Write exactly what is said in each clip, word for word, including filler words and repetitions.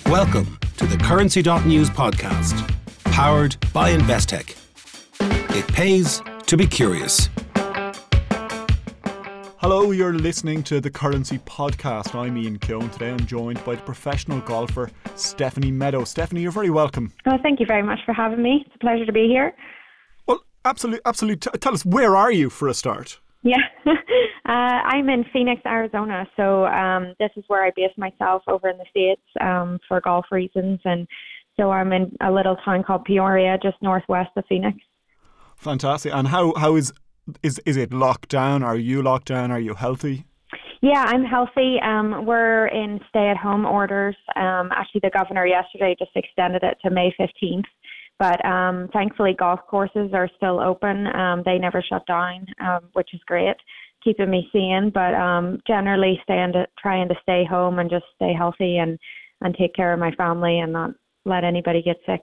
Welcome to the Currency dot News podcast, powered by Investec. It pays to be curious. Hello, you're listening to the Currency podcast. I'm Ian Keown. Today I'm joined by the professional golfer Stephanie Meadow. Stephanie, you're very welcome. Oh, thank you very much for having me. It's a pleasure to be here. Well, absolutely, absolutely. T- tell us, where are you for a start? Yeah, uh, I'm in Phoenix, Arizona. So um, this is where I base myself over in the States um, for golf reasons. And so I'm in a little town called Peoria, just northwest of Phoenix. Fantastic. And how how is is is it locked down? Are you locked down? Are you healthy? Yeah, I'm healthy. Um, we're in stay-at-home orders. Um, actually, the governor yesterday just extended it to May fifteenth. But um, thankfully, golf courses are still open. Um, they never shut down, um, which is great, keeping me sane. But um, generally, staying to, trying to stay home and just stay healthy and, and take care of my family and not let anybody get sick.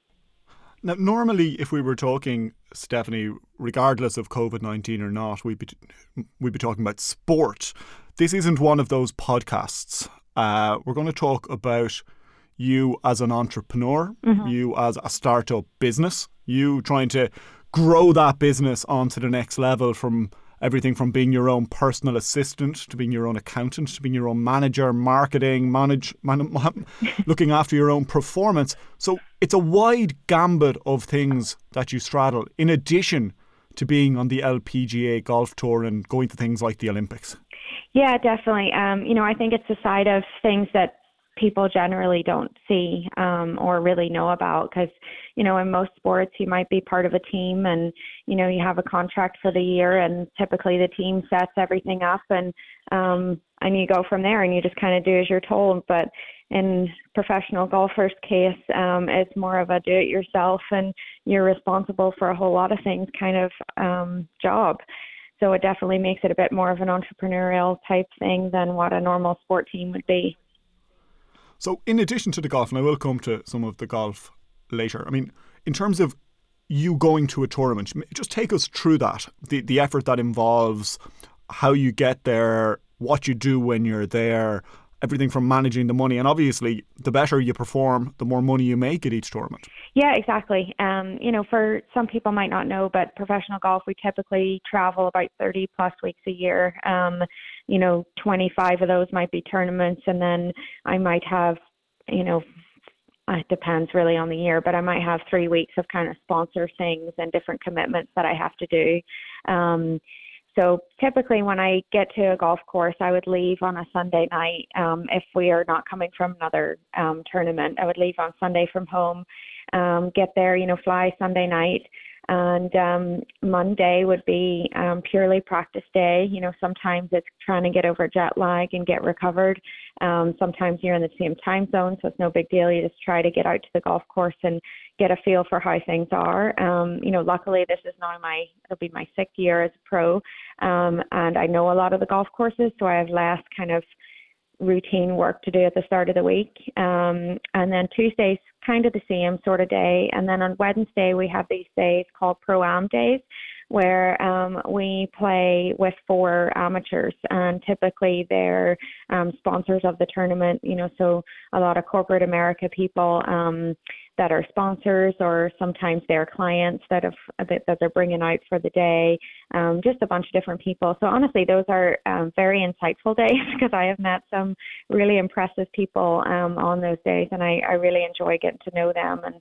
Now, normally, if we were talking, Stephanie, regardless of COVID nineteen or not, we'd be, we'd be talking about sport. This isn't one of those podcasts. Uh, we're going to talk about you as an entrepreneur, mm-hmm. you as a startup business, you trying to grow that business onto the next level, from everything from being your own personal assistant to being your own accountant to being your own manager, marketing, manage, man, man, looking after your own performance. So it's a wide gambit of things that you straddle, in addition to being on the L P G A golf tour and going to things like the Olympics. Yeah, definitely. Um, you know, I think it's the side of things that people generally don't see um, or really know about, because, you know, in most sports you might be part of a team and, you know, you have a contract for the year and typically the team sets everything up and um, and you go from there and you just kind of do as you're told. But in professional golfers' case, um, it's more of a do-it-yourself and you're responsible for a whole lot of things kind of um, job. So it definitely makes it a bit more of an entrepreneurial type thing than what a normal sport team would be. So in addition to the golf, and I will come to some of the golf later, I mean, in terms of you going to a tournament, just take us through that, the, the effort that involves, how you get there, what you do when you're there, everything from managing the money. And obviously, the better you perform, the more money you make at each tournament. Yeah, exactly. Um, you know, for some people might not know, but professional golf, we typically travel about thirty plus weeks a year. Um, you know, twenty-five of those might be tournaments, and then I might have, you know, it depends really on the year, but I might have three weeks of kind of sponsor things and different commitments that I have to do. Um, so typically when I get to a golf course, I would leave on a Sunday night. Um, if we are not coming from another um, tournament, I would leave on Sunday from home, um, get there, you know, fly Sunday night. And um, Monday would be um, purely practice day. You know, sometimes it's trying to get over jet lag and get recovered. Um, sometimes you're in the same time zone, so it's no big deal. You just try to get out to the golf course and get a feel for how things are. Um, you know, luckily this is now my, it'll be my sixth year as a pro. Um, and I know a lot of the golf courses, so I have less kind of routine work to do at the start of the week. Um, and then Tuesday's kind of the same sort of day. And then on Wednesday, we have these days called Pro-Am days, where um, we play with four amateurs, and typically they're um, sponsors of the tournament, you know, so a lot of corporate America people um, that are sponsors, or sometimes they're clients that have that, that they're bringing out for the day, um, just a bunch of different people. So honestly, those are um, very insightful days, because I have met some really impressive people um, on those days, and I, I really enjoy getting to know them. And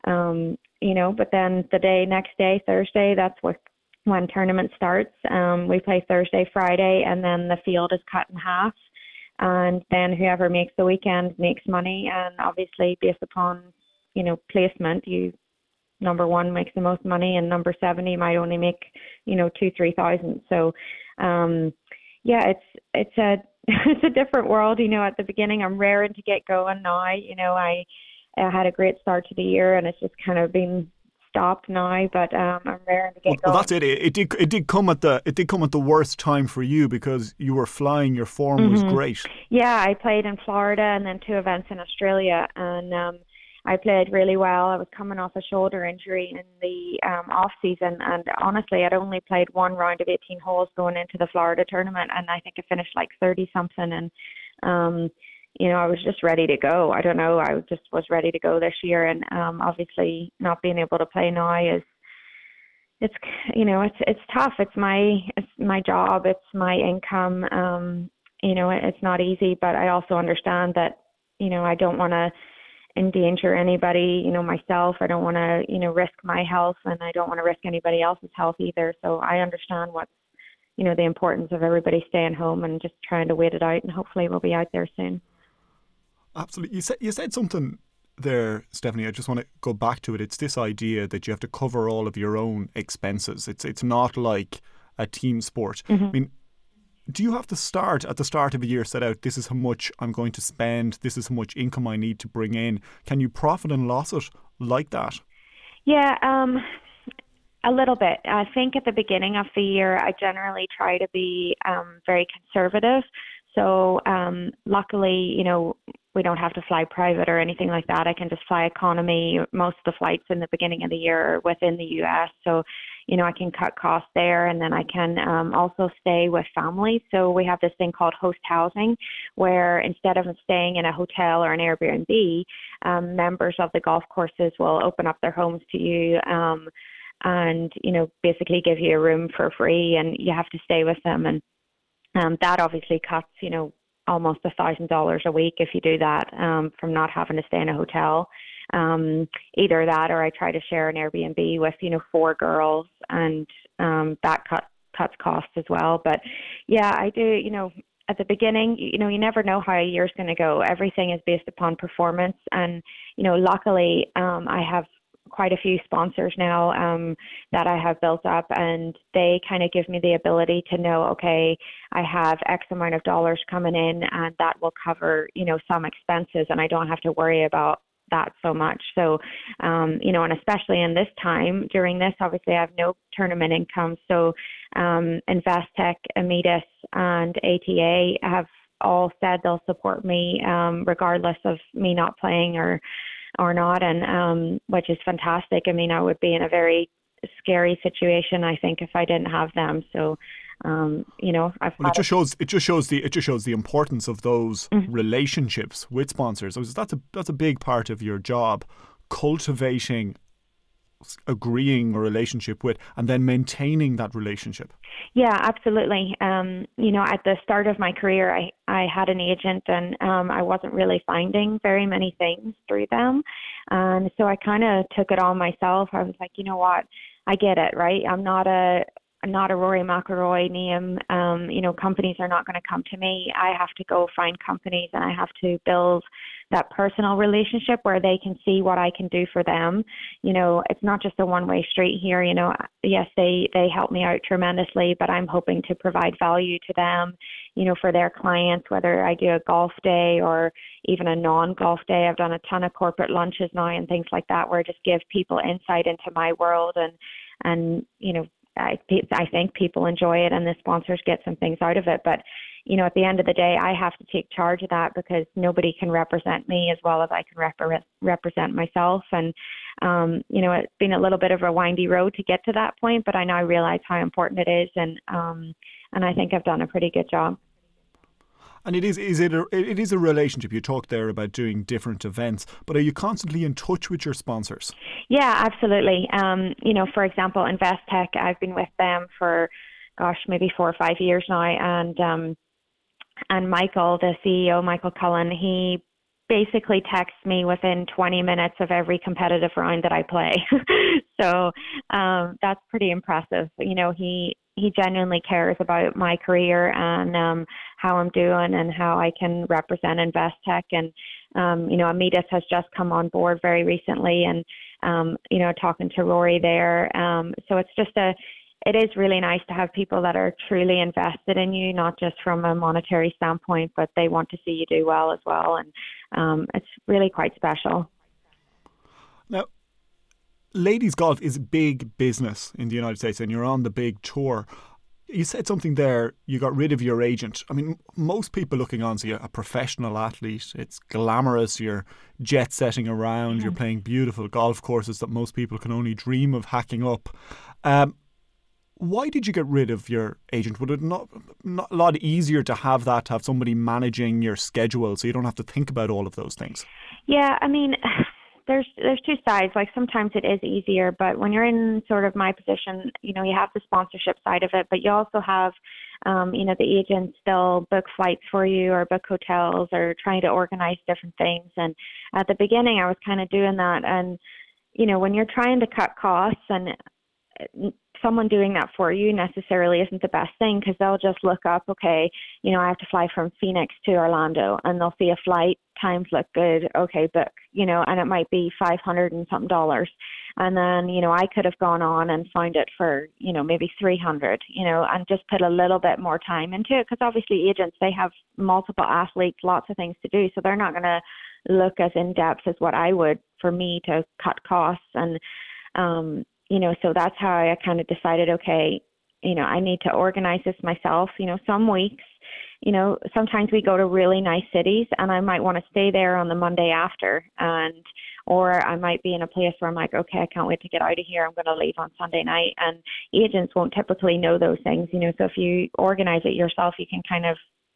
um, you know, but then the day next day, Thursday, that's what when tournament starts. Um, we play Thursday, Friday, and then the field is cut in half. And then whoever makes the weekend makes money. And obviously, based upon, you know, placement, you number one makes the most money, and number seven, you might only make, you know, two, three thousand. So, um, yeah, it's it's a it's a different world. You know, at the beginning, I'm raring to get going. Now, you know, I. I had a great start to the year, and it's just kind of been stopped now. But um, I'm raring to get well, going. Well, that's it. It did. It did come at the. It did come at the worst time for you, because you were flying. Your form mm-hmm. was great. Yeah, I played in Florida and then two events in Australia, and um, I played really well. I was coming off a shoulder injury in the um, off season, and honestly, I'd only played one round of eighteen holes going into the Florida tournament, and I think I finished like thirty something, and um, you know, I was just ready to go. I don't know. I just was ready to go this year. And um, obviously not being able to play now is, it's, you know, it's, it's tough. It's my, it's my job. It's my income. Um, you know, it, it's not easy, but I also understand that, you know, I don't want to endanger anybody, you know, myself. I don't want to, you know, risk my health, and I don't want to risk anybody else's health either. So I understand what's, you know, the importance of everybody staying home and just trying to wait it out, and hopefully we'll be out there soon. Absolutely. You said, you said something there, Stephanie. I just want to go back to it. It's this idea that you have to cover all of your own expenses. It's it's not like a team sport. Mm-hmm. I mean, do you have to start at the start of a year, set out, this is how much I'm going to spend, this is how much income I need to bring in? Can you profit and loss it like that? Yeah, um, a little bit. I think at the beginning of the year, I generally try to be um, very conservative. So um, luckily, you know, we don't have to fly private or anything like that. I can just fly economy. Most of the flights in the beginning of the year are within the U S. So, you know, I can cut costs there, and then I can um, also stay with family. So we have this thing called host housing, where instead of staying in a hotel or an Airbnb, um, members of the golf courses will open up their homes to you um, and, you know, basically give you a room for free, and you have to stay with them. And um, that obviously cuts, you know, almost a thousand dollars a week if you do that, um, from not having to stay in a hotel. Um, either that, or I try to share an Airbnb with, you know, four girls, and um, that cut, cuts costs as well. But yeah, I do, you know, at the beginning, you know, you never know how a year's going to go. Everything is based upon performance. And, you know, luckily um, I have quite a few sponsors now um, that I have built up, and they kind of give me the ability to know, okay, I have X amount of dollars coming in, and that will cover, you know, some expenses, and I don't have to worry about that so much. So, um, you know, and especially in this time, during this, obviously I have no tournament income. So um, Investec, Amidas, and A T A have all said they'll support me um, regardless of me not playing or or not, and um, which is fantastic. I mean, I would be in a very scary situation, I think, if I didn't have them. So, um, you know, I've well, it just shows it just shows the it just shows the importance of those mm-hmm. relationships with sponsors. That's a that's a big part of your job, cultivating, agreeing a relationship with, and then maintaining that relationship. Yeah, absolutely. Um, you know, at the start of my career, I, I had an agent, and um, I wasn't really finding very many things through them. And so I kind of took it on myself. I was like, you know what, I get it, right? I'm not a I'm not a Rory McIlroy name. Um, you know, companies are not going to come to me. I have to go find companies, and I have to build that personal relationship where they can see what I can do for them. You know, it's not just a one-way street here. You know, yes, they, they help me out tremendously, but I'm hoping to provide value to them, you know, for their clients, whether I do a golf day or even a non-golf day. I've done a ton of corporate lunches now and things like that, where I just give people insight into my world, and, and, you know, I, I think people enjoy it, and the sponsors get some things out of it. But, you know, at the end of the day, I have to take charge of that, because nobody can represent me as well as I can rep- represent myself. And, um, you know, it's been a little bit of a windy road to get to that point, but I now realize how important it is. And, um, and I think I've done a pretty good job. And it is is it a, it is a relationship. You talked there about doing different events, but are you constantly in touch with your sponsors? Yeah, absolutely. Um, you know, for example, Investec, I've been with them for, gosh, maybe four or five years now, and um, and Michael, the C E O, Michael Cullen, he basically texts me within twenty minutes of every competitive round that I play. So um, that's pretty impressive. You know, he. He genuinely cares about my career and um, how I'm doing and how I can represent Investec. And, um, you know, Amidas has just come on board very recently, and, um, you know, talking to Rory there. Um, so it's just a, it is really nice to have people that are truly invested in you, not just from a monetary standpoint, but they want to see you do well as well. And um, it's really quite special. Now, ladies golf is big business in the United States, and you're on the big tour. You said something there, you got rid of your agent. I mean, most people looking on see a professional athlete. It's glamorous. You're jet setting around. Mm-hmm. You're playing beautiful golf courses that most people can only dream of hacking up. Um, Why did you get rid of your agent? Would it not, not a lot easier to have that, to have somebody managing your schedule so you don't have to think about all of those things? Yeah, I mean, there's there's two sides. Like sometimes it is easier, but when you're in sort of my position, you know, you have the sponsorship side of it, but you also have, um, you know, the agents still book flights for you or book hotels or trying to organize different things. And at the beginning, I was kind of doing that. And, you know, when you're trying to cut costs and someone doing that for you necessarily isn't the best thing, because they'll just look up, okay, you know, I have to fly from Phoenix to Orlando, and they'll see a flight, times look good, okay, book, you know, and it might be five hundred and something dollars. And then, you know, I could have gone on and found it for, you know, maybe three hundred, you know, and just put a little bit more time into it, because obviously agents, they have multiple athletes, lots of things to do, so they're not going to look as in depth as what I would for me to cut costs. And, um, you know, so that's how I kind of decided, okay, you know, I need to organize this myself. You know, some weeks, you know, sometimes we go to really nice cities and I might want to stay there on the Monday after, and, or I might be in a place where I'm like, okay, I can't wait to get out of here. I'm going to leave on Sunday night. And agents won't typically know those things, you know, so if you organize it yourself, you can kind of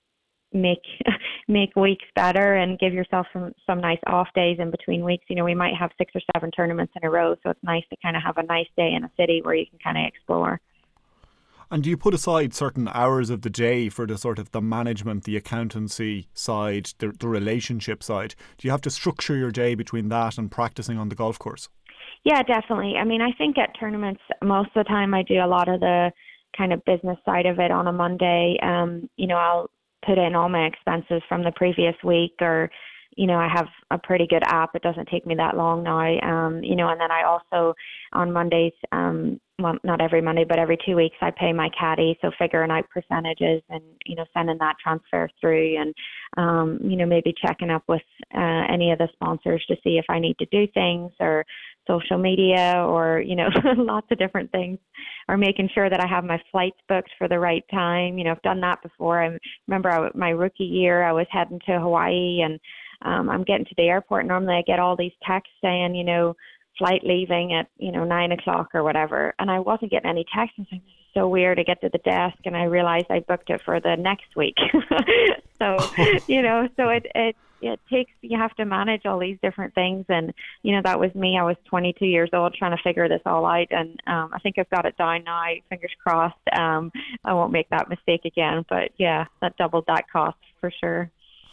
make make weeks better and give yourself some some nice off days in between weeks. You know, we might have six or seven tournaments in a row, so it's nice to kind of have a nice day in a city where you can kind of explore. And do you put aside certain hours of the day for the sort of the management, the accountancy side, the, the relationship side? Do you have to structure your day between that and practicing on the golf course? Yeah, definitely. I mean, I think at tournaments, most of the time I do a lot of the kind of business side of it on a Monday. Um, you know, I'll put in all my expenses from the previous week, or, you know, I have a pretty good app. It doesn't take me that long now. Um, you know, and then I also on Mondays, um, well, not every Monday, but every two weeks I pay my caddy. So figuring out percentages and, you know, sending that transfer through, and, um, you know, maybe checking up with uh, any of the sponsors to see if I need to do things, or social media, or, you know, lots of different things, or making sure that I have my flights booked for the right time. You know, I've done that before. I remember I, my rookie year, I was heading to Hawaii, and um, I'm getting to the airport. Normally I get all these texts saying, you know, flight leaving at, you know, nine o'clock or whatever. And I wasn't getting any texts. I was like, this is so weird. I get to the desk and I realized I booked it for the next week. so, you know, so it, it, it takes, you have to manage all these different things. And, you know, that was me. I was twenty-two years old trying to figure this all out. And um, I think I've got it down now, fingers crossed. Um, I won't make that mistake again. But yeah, that doubled that cost for sure.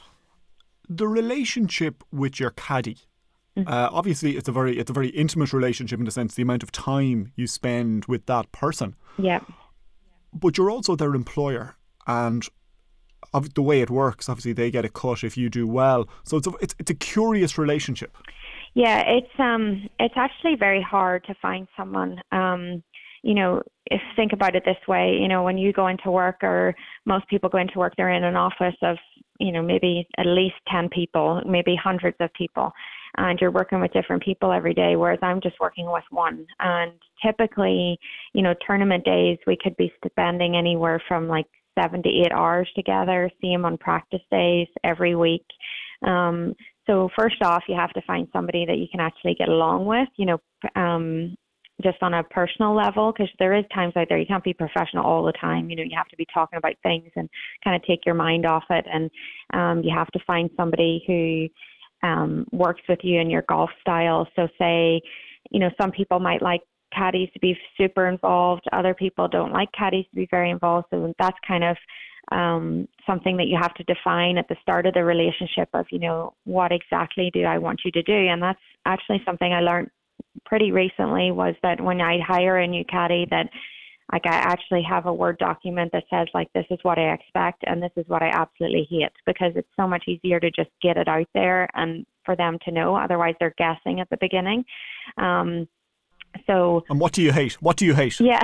The relationship with your caddy, uh, obviously it's a very it's a very intimate relationship in the sense the amount of time you spend with that person. Yeah. But you're also their employer, and of the way it works, obviously they get a cut if you do well. So it's a, it's it's a curious relationship. Yeah, it's um it's actually very hard to find someone. Um, you know, if think about it this way, you know, when you go into work, or most people go into work, they're in an office of, you know, maybe at least ten people, maybe hundreds of people, and you're working with different people every day, whereas I'm just working with one. And typically, you know, tournament days, we could be spending anywhere from like seven to eight hours together, see them on practice days every week. Um, so first off, you have to find somebody that you can actually get along with, you know, um, just on a personal level, because there is times out there you can't be professional all the time. You know, you have to be talking about things and kind of take your mind off it. And um, you have to find somebody who um, works with you in your golf style. So say, you know, some people might like caddies to be super involved. Other people don't like caddies to be very involved. So that's kind of um, something that you have to define at the start of the relationship of, you know, what exactly do I want you to do? And that's actually something I learned pretty recently, was that when I hire a new caddy, that like I actually have a Word document that says like, this is what I expect and this is what I absolutely hate, because it's so much easier to just get it out there and for them to know. Otherwise they're guessing at the beginning. Um, so. And what do you hate? What do you hate? Yeah.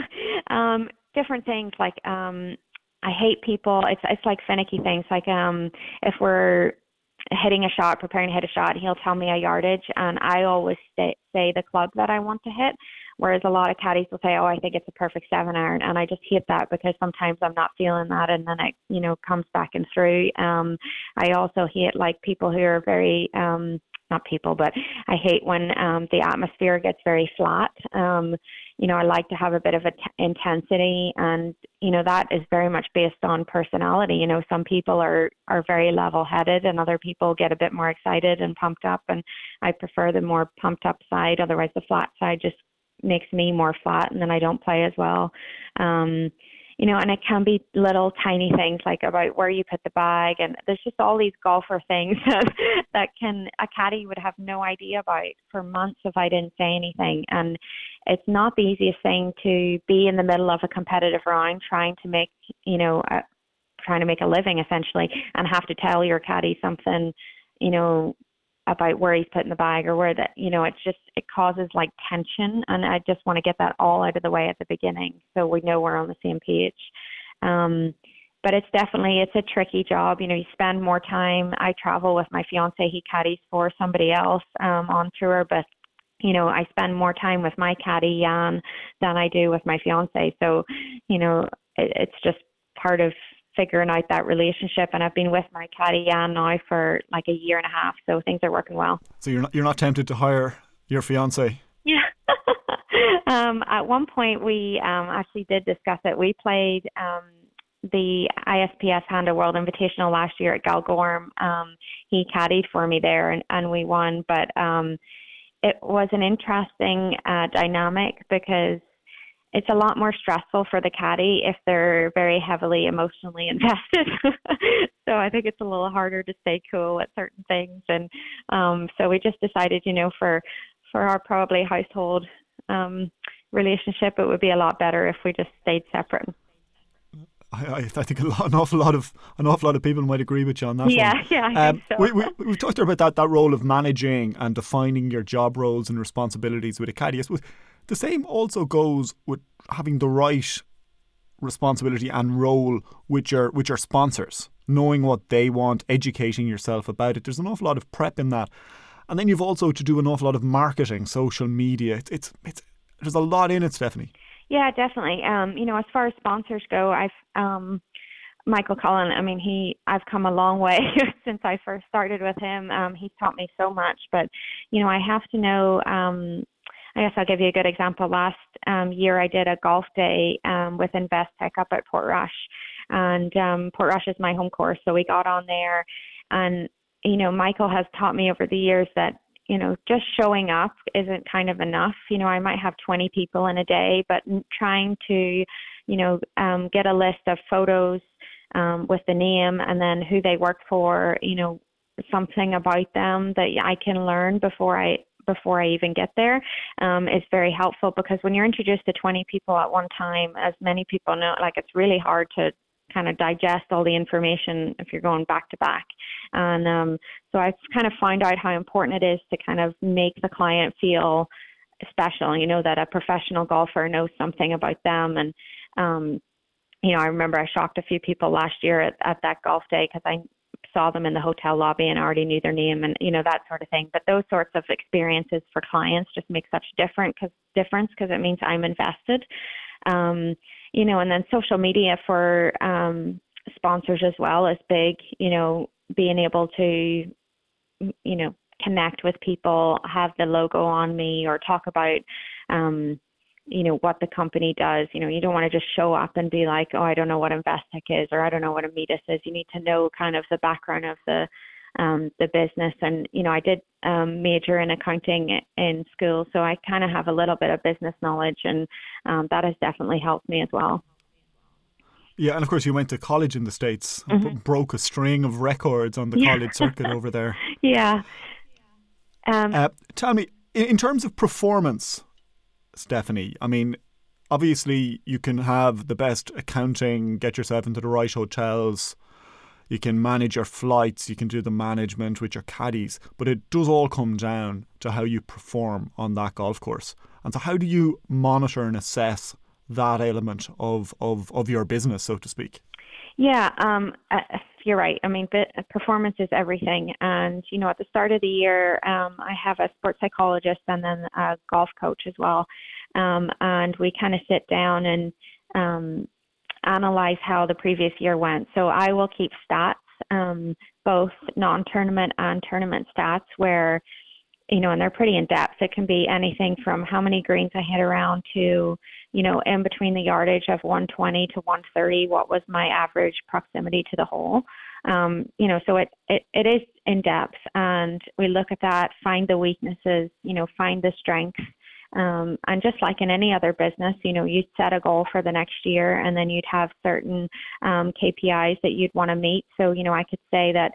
um, different things like, um, I hate people. It's, it's like finicky things. Like, um, if we're hitting a shot, preparing to hit a shot, he'll tell me a yardage, and I always say, say the club that I want to hit, whereas a lot of caddies will say, oh, I think it's a perfect seven iron, and I just hate that because sometimes I'm not feeling that, and then it, you know, comes back and through. Um, I also hate like people who are very um, not people, but I hate when um, the atmosphere gets very flat. Um, you know, I like to have a bit of a t- intensity, and you know that is very much based on personality. You know, some people are are very level-headed, and other people get a bit more excited and pumped up. And I prefer the more pumped up side. Otherwise, the flat side just makes me more flat, and then I don't play as well. Um, You know, and it can be little tiny things like about where you put the bag, and there's just all these golfer things that, that can a caddy would have no idea about for months if I didn't say anything. And it's not the easiest thing to be in the middle of a competitive round trying to make, you know, a, trying to make a living essentially, and have to tell your caddy something, you know, about where he's putting the bag or where that, you know, it's just, it causes like tension. And I just want to get that all out of the way at the beginning so we know we're on the same page. Um, but it's definitely, it's a tricky job. You know, you spend more time. I travel with my fiance, he caddies for somebody else um, on tour, but you know, I spend more time with my caddy, Jan, than I do with my fiance. So, you know, it, it's just part of figuring out that relationship. And I've been with my caddy Jan now for like a year and a half, so things are working well. So you're not you're not tempted to hire your fiance? Yeah. um, at one point we um, actually did discuss it. We played um, the I S P S Handa World Invitational last year at Galgorm. Um, he caddied for me there, and, and we won. But um, it was an interesting uh, dynamic because it's a lot more stressful for the caddy if they're very heavily emotionally invested. So I think it's a little harder to stay cool at certain things. And um, so we just decided, you know, for for our probably household um, relationship, it would be a lot better if we just stayed separate. I, I think a lot, an awful lot of an awful lot of people might agree with you on that yeah, one. Yeah, I um, think so. we, we, we've talked about that, that role of managing and defining your job roles and responsibilities with a caddy. I suppose the same also goes with having the right responsibility and role with your with your sponsors, knowing what they want, educating yourself about it. There's an awful lot of prep in that, and then you've also to do an awful lot of marketing, social media. It's it's, it's there's a lot in it, Stephanie. Yeah, definitely. Um, you know, as far as sponsors go, I've um, Michael Cullen. I mean, he I've come a long way since I first started with him. Um, he's taught me so much, but you know, I have to know. Um, I guess I'll give you a good example. Last um, year, I did a golf day um, with Investec up at Portrush, and um, Portrush is my home course. So we got on there, and you know, Michael has taught me over the years that you know, just showing up isn't kind of enough. You know, I might have twenty people in a day, but trying to, you know, um, get a list of photos um, with the name and then who they work for. You know, something about them that I can learn before I. before I even get there um, is very helpful, because when you're introduced to twenty people at one time, as many people know, like it's really hard to kind of digest all the information if you're going back to back. And um, so I've kind of found out how important it is to kind of make the client feel special, you know, that a professional golfer knows something about them. And, um, you know, I remember I shocked a few people last year at, at that golf day because I saw them in the hotel lobby and already knew their name and, you know, that sort of thing. But those sorts of experiences for clients just make such different cause, difference because it means I'm invested. Um, you know, and then social media for um, sponsors as well is big, you know, being able to, you know, connect with people, have the logo on me or talk about, um, you know, what the company does. You know, you don't want to just show up and be like, oh, I don't know what Investec is, or I don't know what a Metis is. You need to know kind of the background of the um, the business. And, you know, I did um, major in accounting in school, so I kind of have a little bit of business knowledge, and um, that has definitely helped me as well. Yeah, and of course you went to college in the States, Mm-hmm. b- broke a string of records on the yeah. college circuit over there. Yeah. Um, uh, tell me, in, in terms of performance, Stephanie, I mean, obviously you can have the best accounting, get yourself into the right hotels, you can manage your flights, you can do the management with your caddies, but it does all come down to how you perform on that golf course. And so how do you monitor and assess that element of, of, of your business, so to speak? Yeah, um, uh, you're right. I mean, performance is everything. And, you know, at the start of the year, um, I have a sports psychologist and then a golf coach as well. Um, and we kind of sit down and um, analyze how the previous year went. So I will keep stats, um, both non-tournament and tournament stats where, you know, and they're pretty in depth. It can be anything from how many greens I hit around to, you know, in between the yardage of one twenty to one thirty, what was my average proximity to the hole. Um, you know, so it, it, it is in depth, and we look at that, find the weaknesses, you know, find the strengths. Um, and just like in any other business, you know, you'd set a goal for the next year, and then you'd have certain um, K P Is that you'd want to meet. So, you know, I could say that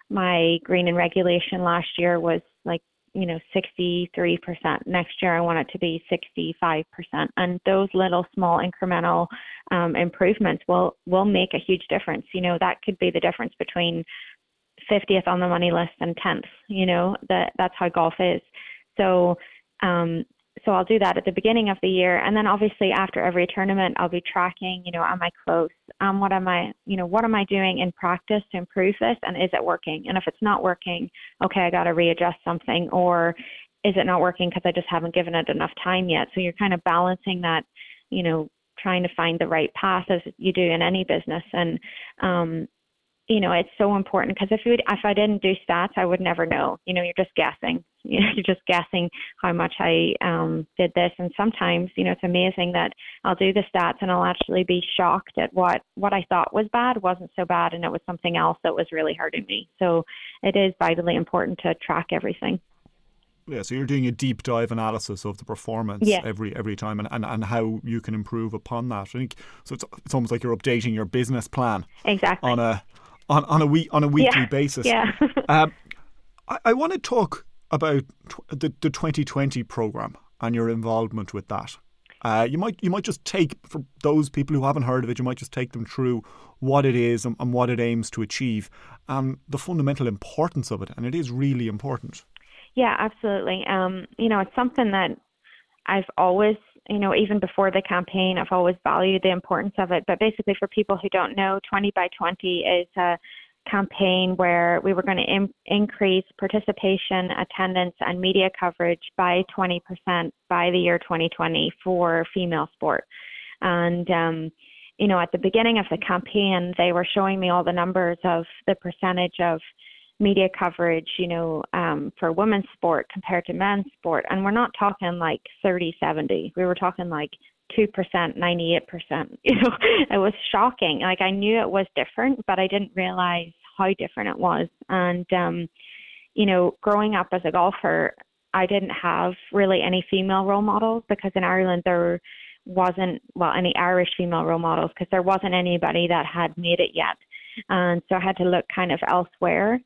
my green in regulation last year was like, you know, sixty-three percent. Next year, I want it to be sixty-five percent. And those little small incremental um, improvements will, will make a huge difference. You know, that could be the difference between fiftieth on the money list and tenth, you know, that that's how golf is. So, um, So I'll do that at the beginning of the year. And then obviously after every tournament, I'll be tracking, you know, am I close? Um, what am I, you know, what am I doing in practice to improve this? And is it working? And if it's not working, okay, I got to readjust something. Or is it not working because I just haven't given it enough time yet? So you're kind of balancing that, you know, trying to find the right path as you do in any business. And, um, you know, it's so important because if you if I didn't do stats, I would never know. You know, you're just guessing. You know, you're just guessing how much I um, did this. And sometimes, you know, it's amazing that I'll do the stats and I'll actually be shocked at what, what I thought was bad wasn't so bad, and it was something else that was really hurting me. So it is vitally important to track everything. Yeah, so you're doing a deep dive analysis of the performance yeah. every every time and, and, and how you can improve upon that. I think so. It's it's almost like you're updating your business plan exactly on a on, on a week on a weekly yeah. basis. Yeah. um, I, I want to talk about tw- the the twenty twenty program and your involvement with that. Uh, you might you might just take, for those people who haven't heard of it, you might just take them through what it is and, and what it aims to achieve and the fundamental importance of it. And it is really important. Yeah, absolutely. Um, you know, it's something that I've always, you know, even before the campaign, I've always valued the importance of it. But basically, for people who don't know, twenty by twenty is a campaign where we were going to im- increase participation, attendance, and media coverage by twenty percent by the year twenty twenty for female sport. And, um, you know, at the beginning of the campaign, they were showing me all the numbers of the percentage of media coverage, you know, um, for women's sport compared to men's sport. And we're not talking like thirty seventy. We were talking like two percent, ninety-eight percent. You know, it was shocking. Like I knew it was different, but I didn't realize how different it was. And, um, you know, growing up as a golfer, I didn't have really any female role models because in Ireland there wasn't, well, any Irish female role models because there wasn't anybody that had made it yet. And so I had to look kind of elsewhere.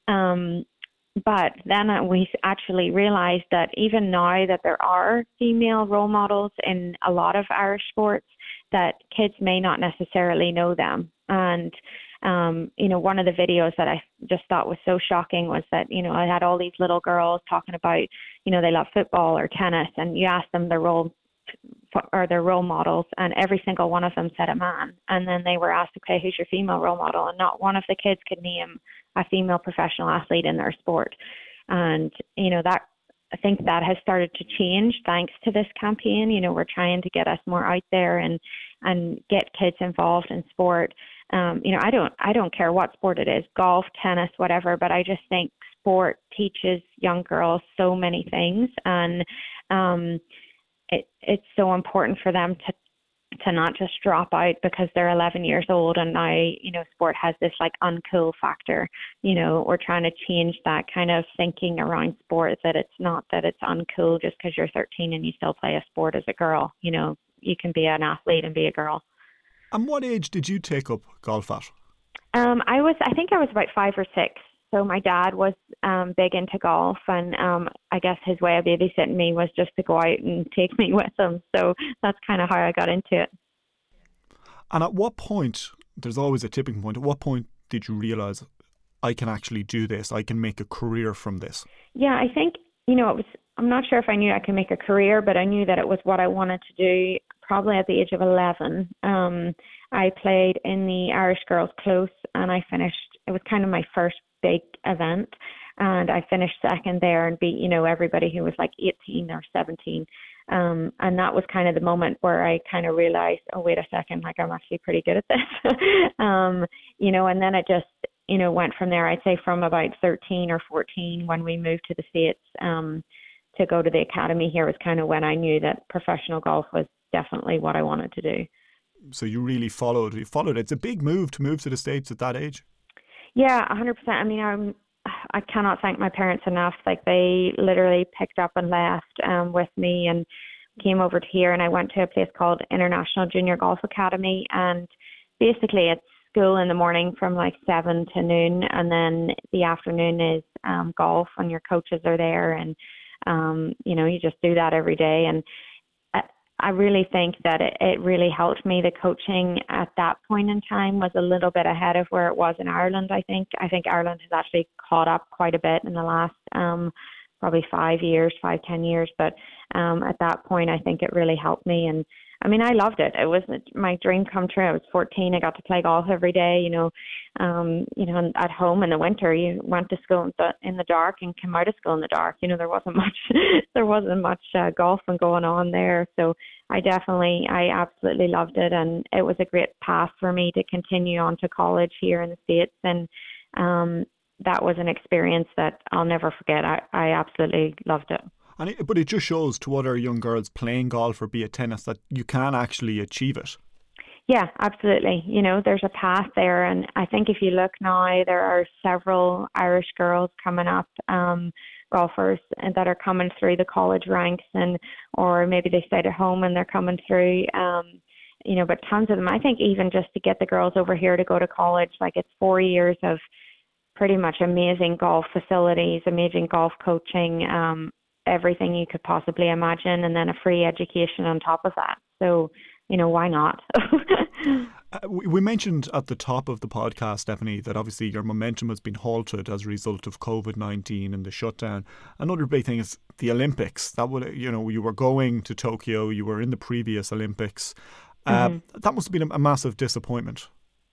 Um, but then we actually realized that even now that there are female role models in a lot of Irish sports, that kids may not necessarily know them. And, um, you know, one of the videos that I just thought was so shocking was that, you know, I had all these little girls talking about, you know, they love football or tennis, and you ask them their role or their role models, and every single one of them said a man. And then they were asked, okay, who's your female role model? And not one of the kids could name a female professional athlete in their sport. And, you know, that, I think that has started to change thanks to this campaign. You know, we're trying to get us more out there and, and get kids involved in sport. Um, you know, I don't, I don't care what sport it is, golf, tennis, whatever, but I just think sport teaches young girls so many things. And, um, It, it's so important for them to to not just drop out because they're eleven years old and now, you know, sport has this like uncool factor. You know, we're trying to change that kind of thinking around sport, that it's not that it's uncool just because you're thirteen and you still play a sport as a girl. You know, you can be an athlete and be a girl. And what age did you take up golf at? Um, I was, I think I was about five or six. So my dad was um, big into golf, and um, I guess his way of babysitting me was just to go out and take me with him. So that's kind of how I got into it. And at what point, there's always a tipping point, at what point did you realise I can actually do this, I can make a career from this? Yeah, I think, you know, it was, I'm not sure if I knew I could make a career, but I knew that it was what I wanted to do probably at the age of eleven. Um, I played in the Irish Girls Close, and I finished, it was kind of my first big event, and I finished second there and beat, you know, everybody who was like eighteen or seventeen. Um, and that was kind of the moment where I kind of realized, oh, wait a second, like I'm actually pretty good at this. um, you know, and then it just, you know, went from there. I'd say from about thirteen or fourteen when we moved to the States um, to go to the academy here was kind of when I knew that professional golf was definitely what I wanted to do. So you really followed, you followed it. It's a big move to move to the States at that age. Yeah, one hundred percent. I mean, I'm, I cannot thank my parents enough. Like, they literally picked up and left um, with me and came over to here, and I went to a place called International Junior Golf Academy, and basically it's school in the morning from like seven to noon, and then the afternoon is um, golf, and your coaches are there, and um, you know, you just do that every day. And I, I really think that it, it really helped me. The coaching at that point in time was a little bit ahead of where it was in Ireland. I think I think Ireland has actually caught up quite a bit in the last um, probably five years, five ten years. But um, at that point, I think it really helped me. And I mean, I loved it. It was my dream come true. I was fourteen. I got to play golf every day. You know, um, you know, at home in the winter, you went to school in the, in the dark and came out of school in the dark. You know, there wasn't much, there wasn't much uh, golfing going on there. So I definitely, I absolutely loved it, and it was a great path for me to continue on to college here in the States. And um, that was an experience that I'll never forget. I, I absolutely loved it. And it, but it just shows to other young girls playing golf or be it tennis that you can actually achieve it. Yeah, absolutely. You know, there's a path there. And I think if you look now, there are several Irish girls coming up, um, golfers that are coming through the college ranks, and or maybe they stayed at home and they're coming through, um, you know, but tons of them. I think even just to get the girls over here to go to college, like it's four years of pretty much amazing golf facilities, amazing golf coaching, um, everything you could possibly imagine, and then a free education on top of that. So, you know, why not? uh, we mentioned at the top of the podcast, Stephanie, that obviously your momentum has been halted as a result of COVID nineteen and the shutdown. Another big thing is the Olympics. That would, you know, you were going to Tokyo, you were in the previous Olympics. Uh, mm-hmm. That must have been a, a massive disappointment.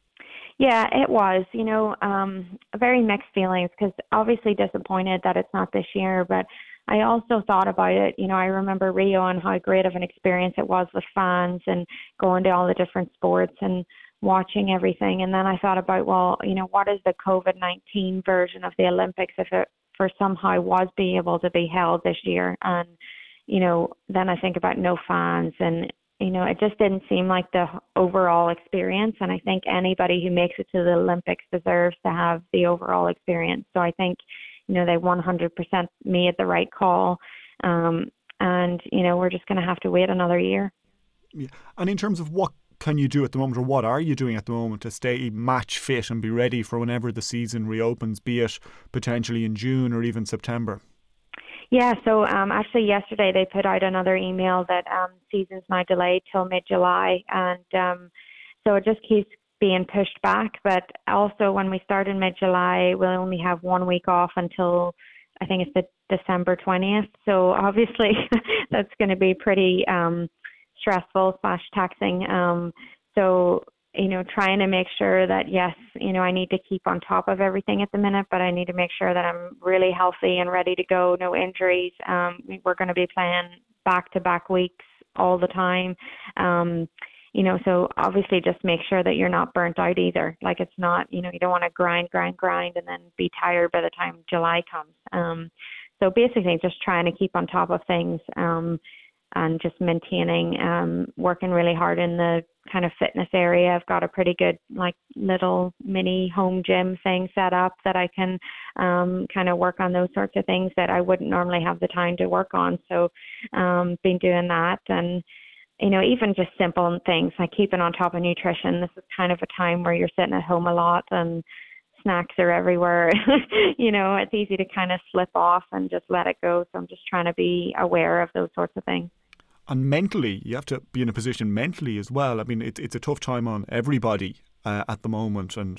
Yeah, it was, you know, um, very mixed feelings, because obviously disappointed that it's not this year, but I also thought about it. You know, I remember Rio and how great of an experience it was with fans and going to all the different sports and watching everything. And then I thought about, well, you know, what is the COVID nineteen version of the Olympics if it for somehow was be able to be held this year? And, you know, then I think about no fans, and, you know, it just didn't seem like the overall experience. And I think anybody who makes it to the Olympics deserves to have the overall experience. So I think, you know, they one hundred percent made the right call. Um, and, you know, we're just going to have to wait another year. Yeah. And in terms of what can you do at the moment, or what are you doing at the moment to stay match fit and be ready for whenever the season reopens, be it potentially in June or even September? Yeah, so um, actually yesterday they put out another email that um, season's now delayed till mid-July. And um, so it just keeps being pushed back. But also when we start in mid-July, we'll only have one week off until I think it's the December twentieth. So obviously that's going to be pretty um, stressful slash taxing. Um, so, you know, trying to make sure that, yes, you know, I need to keep on top of everything at the minute, but I need to make sure that I'm really healthy and ready to go, no injuries. Um, we're going to be playing back-to-back weeks all the time. Um, you know, so obviously just make sure that you're not burnt out either. Like, it's not, you know, you don't want to grind, grind, grind and then be tired by the time July comes. Um, so basically just trying to keep on top of things, um, and just maintaining, um, working really hard in the kind of fitness area. I've got a pretty good, like, little mini home gym thing set up that I can um, kind of work on those sorts of things that I wouldn't normally have the time to work on. So um, been doing that. And, you know, even just simple things like keeping on top of nutrition. This is kind of a time where you're sitting at home a lot and snacks are everywhere. You know, it's easy to kind of slip off and just let it go. So I'm just trying to be aware of those sorts of things. And mentally, you have to be in a position mentally as well. I mean, it, it's a tough time on everybody uh, at the moment. And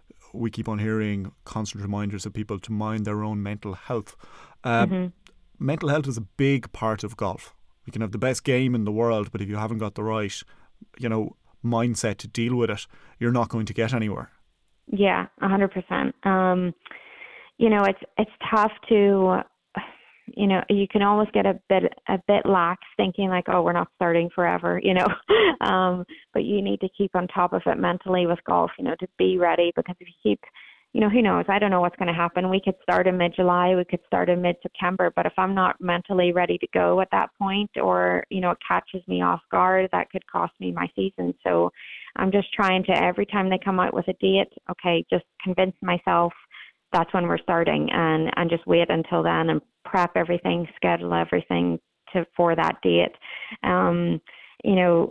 we keep on hearing constant reminders of people to mind their own mental health. Uh, mm-hmm. Mental health is a big part of golf. You can have the best game in the world, but if you haven't got the right, you know, mindset to deal with it, you're not going to get anywhere. Yeah, one hundred percent. Um, you know, it's it's tough to, you know, you can always get a bit a bit lax thinking like, oh, we're not starting forever, you know. um, but you need to keep on top of it mentally with golf, you know, to be ready, because if you keep you know, who knows? I don't know what's going to happen. We could start in mid-July, we could start in mid-September, but if I'm not mentally ready to go at that point, or, you know, it catches me off guard, that could cost me my season. So I'm just trying to, every time they come out with a date, okay, just convince myself that's when we're starting, and, and just wait until then and prep everything, schedule everything to for that date. Um, you know,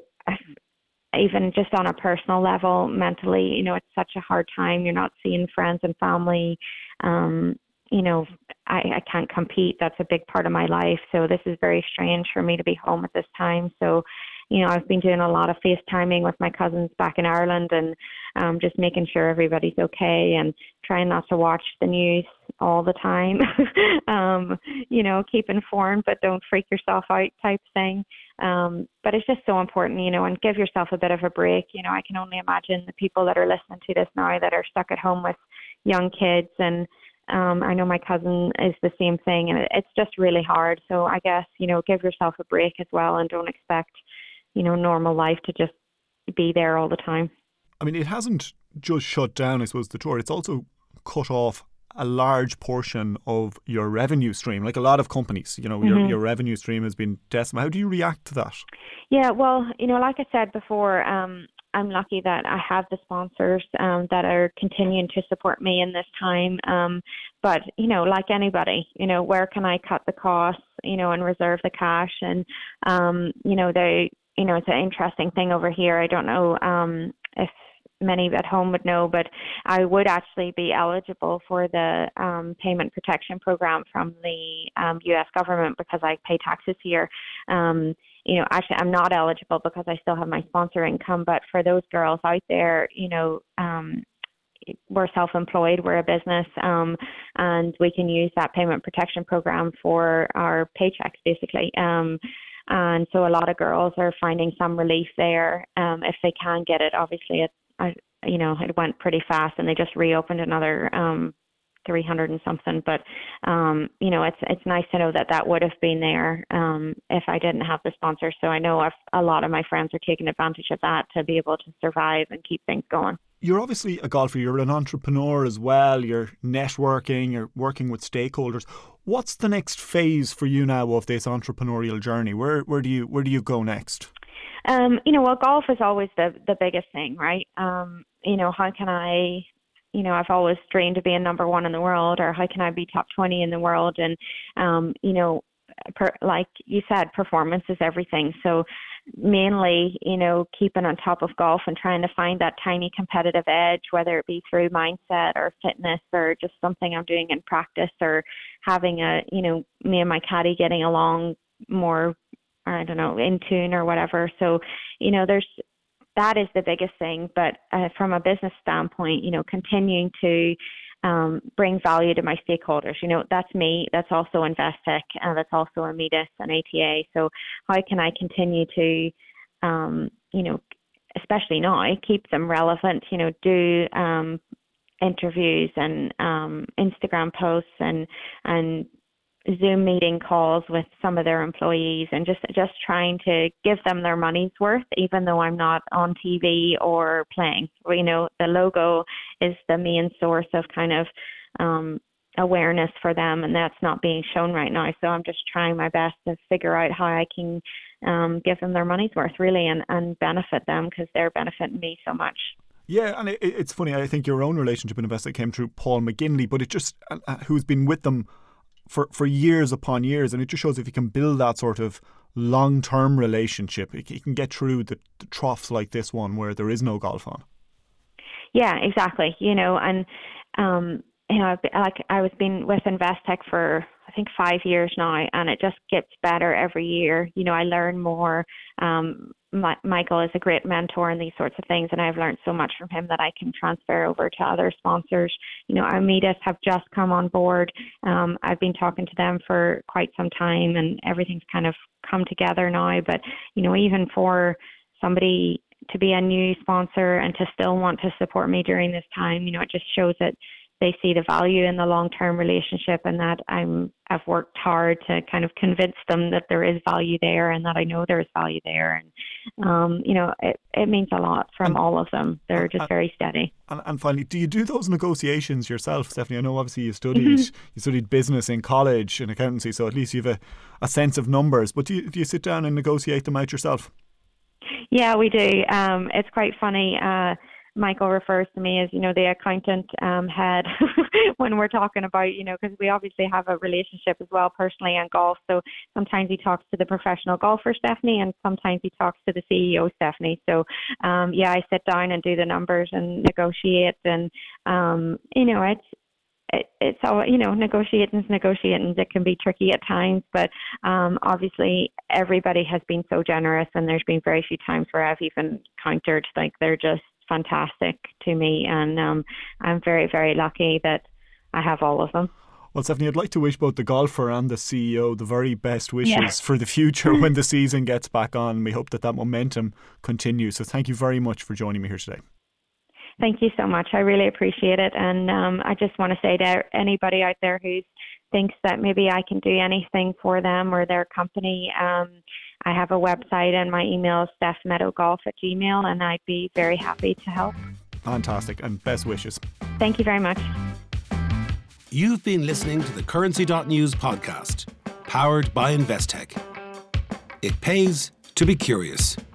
even just on a personal level, mentally, you know, it's such a hard time. You're not seeing friends and family. Um, you know, I, I can't compete. That's a big part of my life. So this is very strange for me to be home at this time. So, you know, I've been doing a lot of FaceTiming with my cousins back in Ireland, and um, just making sure everybody's okay, and trying not to watch the news all the time. um, you know, keep informed, but don't freak yourself out type thing. Um, but it's just so important, you know, and give yourself a bit of a break. You know, I can only imagine the people that are listening to this now that are stuck at home with young kids, and um, I know my cousin is the same thing, and it, it's just really hard. So I guess, you know, give yourself a break as well, and don't expect, you know, normal life to just be there all the time. I mean, it hasn't just shut down, I suppose, the tour. It's also cut off a large portion of your revenue stream. Like a lot of companies, you know, mm-hmm. your, your revenue stream has been decimated. How do you react to that? Yeah, well, you know, like I said before, um, I'm lucky that I have the sponsors um, that are continuing to support me in this time. Um, but, you know, like anybody, you know, where can I cut the costs, you know, and reserve the cash? And, um, you know, they, you know, it's an interesting thing over here. I don't know um, if many at home would know, but I would actually be eligible for the um, payment protection program from the um, U S government because I pay taxes here. Um, you know, actually, I'm not eligible because I still have my sponsor income. But for those girls out there, you know, um, we're self-employed, we're a business, um, and we can use that payment protection program for our paychecks, basically. Um, and so a lot of girls are finding some relief there um, if they can get it. Obviously, it, I, you know, it went pretty fast, and they just reopened another um, three hundred and something. But um, you know, it's it's nice to know that that would have been there um, if I didn't have the sponsor. So I know I've, a lot of my friends are taking advantage of that to be able to survive and keep things going. You're obviously a golfer. You're an entrepreneur as well. You're networking. You're working with stakeholders. What's the next phase for you now of this entrepreneurial journey? Where where do you where do you go next? Um, you know, well, golf is always the the biggest thing, right? Um, you know, how can I, you know, I've always dreamed to be a number one in the world, or how can I be top twenty in the world? And, um, you know, per, like you said, performance is everything. So mainly, you know, keeping on top of golf and trying to find that tiny competitive edge, whether it be through mindset or fitness or just something I'm doing in practice, or having a, you know, me and my caddy getting along more, I don't know, in tune or whatever. So, you know, there's, that is the biggest thing. But uh, from a business standpoint, you know, continuing to um, bring value to my stakeholders. You know, that's me. That's also Investec, and uh, that's also Amidas and A T A. So how can I continue to, um, you know, especially now, keep them relevant, you know, do um, interviews and um, Instagram posts and, and Zoom meeting calls with some of their employees, and just just trying to give them their money's worth, even though I'm not on T V or playing. You know, the logo is the main source of kind of um, awareness for them, and that's not being shown right now. So I'm just trying my best to figure out how I can um, give them their money's worth, really, and, and benefit them, because they're benefiting me so much. Yeah, and it, it's funny. I think your own relationship with Investec came through Paul McGinley, but it just uh, who's been with them for for years upon years, and it just shows if you can build that sort of long-term relationship, you can get through the, the troughs like this one where there is no golf on. Yeah, exactly. You know, and um, you know, like I was been with Investec for I think five years now, and it just gets better every year. You know, I learn more. Um, My, Michael is a great mentor in these sorts of things, and I've learned so much from him that I can transfer over to other sponsors. You know, Amidas have just come on board. Um, I've been talking to them for quite some time, and everything's kind of come together now. But, you know, even for somebody to be a new sponsor and to still want to support me during this time, you know, it just shows that they see the value in the long-term relationship, and that I'm I've worked hard to kind of convince them that there is value there, and that I know there is value there, and um, you know, it, it means a lot from and, all of them. They're just and, very steady. And, and finally, do you do those negotiations yourself, Stephanie? I know obviously you studied you studied business in college and accountancy, so at least you have a, a sense of numbers. But do you, do you sit down and negotiate them out yourself? Yeah, we do. Um, it's quite funny. Uh, Michael refers to me as, you know, the accountant um, head when we're talking about, you know, because we obviously have a relationship as well personally and golf. So sometimes he talks to the professional golfer, Stephanie, and sometimes he talks to the C E O, Stephanie. So, um, yeah, I sit down and do the numbers and negotiate. And, um, you know, it's, It, it's all, you know, negotiating's negotiating. It can be tricky at times, but um, obviously everybody has been so generous, and there's been very few times where I've even countered. Like, they're just fantastic to me, and um, I'm very, very lucky that I have all of them. Well, Stephanie, I'd like to wish both the golfer and the C E O the very best wishes yeah. for the future when the season gets back on. We hope that that momentum continues. So thank you very much for joining me here today. Thank you so much. I really appreciate it. And um, I just want to say to anybody out there who thinks that maybe I can do anything for them or their company, um, I have a website, and my email is steph meadow golf at gmail, and I'd be very happy to help. Fantastic, and best wishes. Thank you very much. You've been listening to the Currency dot News podcast, powered by Investec. It pays to be curious.